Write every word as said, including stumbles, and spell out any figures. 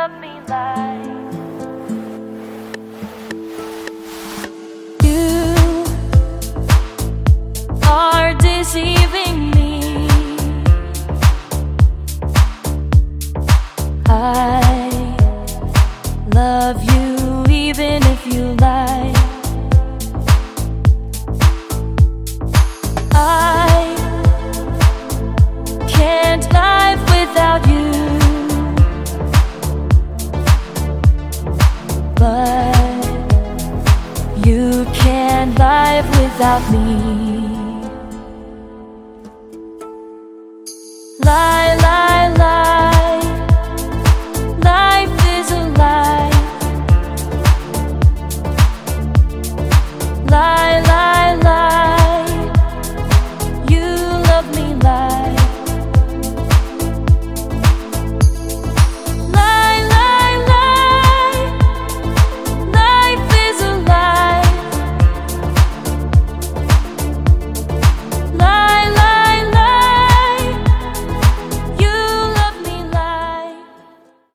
love me like You are deceiving me. I love you even if you lie. I can't live without you, but you can't live without me. Lie,